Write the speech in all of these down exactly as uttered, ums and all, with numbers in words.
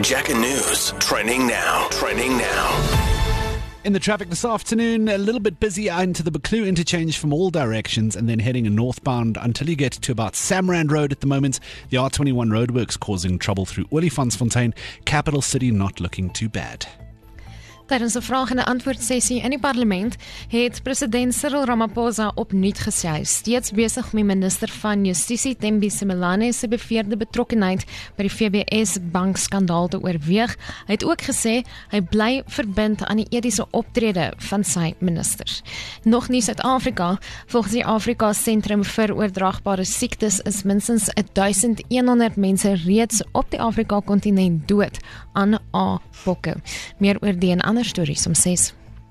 Jack and News. Trending now. Trending now. In the traffic this afternoon, a little bit busy into the Buccleuch interchange from all directions and then heading northbound until you get to about Samrand Road at the moment. The R twenty-one roadworks causing trouble through Olifantsfontein. Capital City not looking too bad. Tijdens een vraag- en antwoordsessie in die parlement het president Cyril Ramaphosa opnuut gesê hy is steeds besig om die minister van Justisie Thembi Simelane se beweerde betrokkenheid by die V B S bankskandaal te oorweeg. Hy het ook gesê hy bly verbind aan die etiese optrede van sy ministers. Nog nie Suid-Afrika. Volgens die Afrika Sentrum vir Oordraagbare Siektes is minstens duisend honderd mense reeds op die Afrika-kontinent dood aan A-pokke. Meer oor die en ander stories om ses.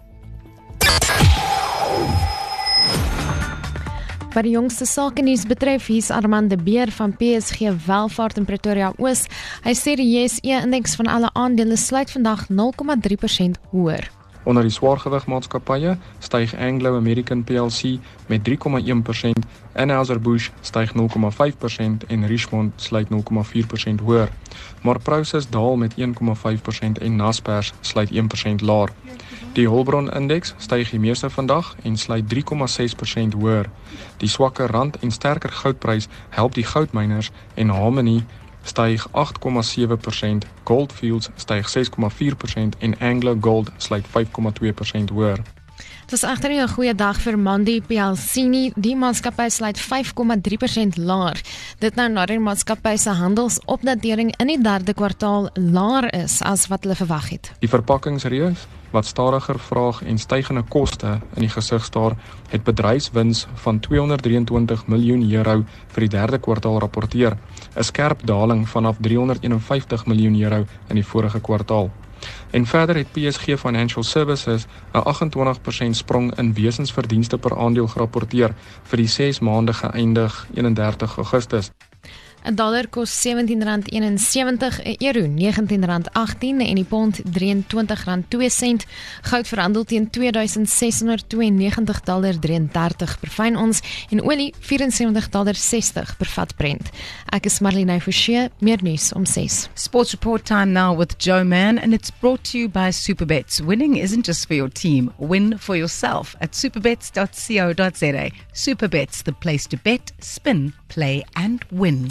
Wat die jongste sake nuus betref, hier is Armand de Beer van P S G Welvaart in Pretoria Oos. Hy sê die J S E-indeks van alle aandele sluit vandag nul komma drie persent hoër. Onder die swaargewigmaatskappye styg Anglo American P L C met drie komma een persent, Anheuser-Busch styg nul komma vyf persent en Richemont sluit nul komma vier persent hoër. Maar Prosus daal met een komma vyf persent en Naspers sluit een persent laer. Die Holbron-indeks styg die meeste vandag en sluit drie komma ses persent hoër. Die swakker rand en sterker goudprys help die goudmyners en Harmony styg agt komma sewe persent, Goldfields styg ses komma vier persent en Anglo Gold sluit vyf komma twee persent hoër. Het was egter nie 'n goeie dag vir Mondi P L C nie. Die maatskappy sluit vyf komma drie persent laer. Dit nou nadat die maatskappy se handelsopdatering in die derde kwartaal laer is as wat hulle verwag het. Die verpakkingsreus, wat stadiger vraag en stygende koste in die gesig staar, het bedryfswins van tweehonderddrieëntwintig miljoen euro vir die derde kwartaal rapporteer, 'n skerp daling vanaf driehonderdeenenvyftig miljoen euro in die vorige kwartaal. En verder het P S G Financial Services 'n agt-en-twintig persent sprong in wesensverdienste per aandeel gerapporteer vir die ses maande geëindig eenendertig Augustus. 'n dollar kos sewentien rand eenensewentig, 'n euro negentien rand agttien en die pond drieëntwintig rand twee sent. Goud verhandel teen twee duisend ses honderd tweeënnegentig dollar drieëndertig per fyn ons en olie vyf vyf sewe dollar sestig per vat Brent. Ek is Marlene Forshey, meer nuus om ses. Sports report time now with Joe Mann, and it's brought to you by Superbets. Winning isn't just for your team, win for yourself at superbets dot co dot za. Superbets, the place to bet, spin, play and win.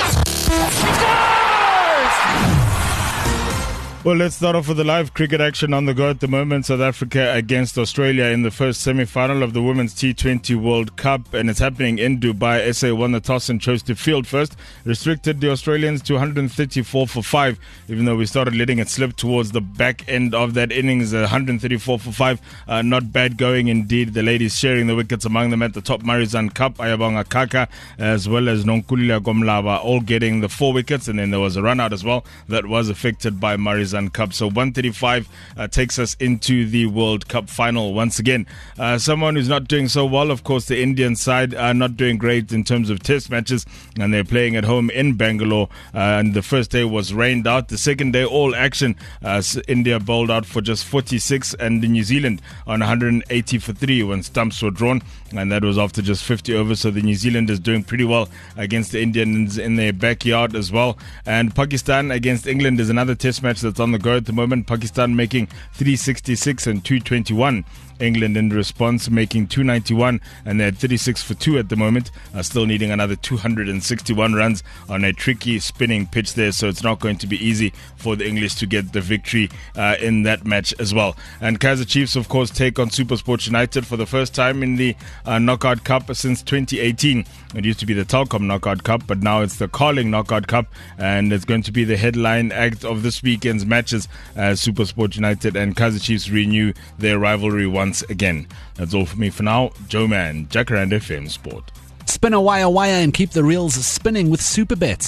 Well, let's start off with the live cricket action on the go at the moment. South Africa against Australia in the first semi-final of the Women's T twenty World Cup, and it's happening in Dubai. S A won the toss and chose to field first, restricted the Australians to one hundred thirty-four for five, even though we started letting it slip towards the back end of that innings. one hundred thirty-four for five, uh, not bad going indeed. The ladies sharing the wickets among them at the top, Marizanne Kapp, Ayabonga Kaka, as well as Nonkululeko Mlaba, all getting the four wickets, and then there was a run out as well that was affected by Marizanne Cup. So one thirty-five uh, takes us into the World Cup final once again. Uh, someone who's not doing so well, of course, the Indian side are not doing great in terms of test matches, and they're playing at home in Bangalore. Uh, and the first day was rained out. The second day, all action. Uh, India bowled out for just forty-six, and New Zealand on one hundred eighty for three when stumps were drawn, and that was after just fifty overs. So the New Zealanders doing pretty well against the Indians in their backyard as well. And Pakistan against England is another test match that's on the go at the moment. Pakistan making three sixty-six and two twenty-one. England in response making two ninety-one, and they're thirty-six for two at the moment, uh, still needing another two hundred sixty-one runs on a tricky spinning pitch there, so it's not going to be easy for the English to get the victory uh, in that match as well. And Kaizer Chiefs, of course, take on SuperSport United for the first time in the uh, Knockout Cup since twenty eighteen. It used to be the Telkom Knockout Cup, but now it's the Carling Knockout Cup, and it's going to be the headline act of this weekend's matches as SuperSport United and Kaizer Chiefs renew their rivalry once again. That's all for me for now. Joe Mann, Jacaranda F M Sport. Spin a wire wire and keep the reels spinning with Superbets.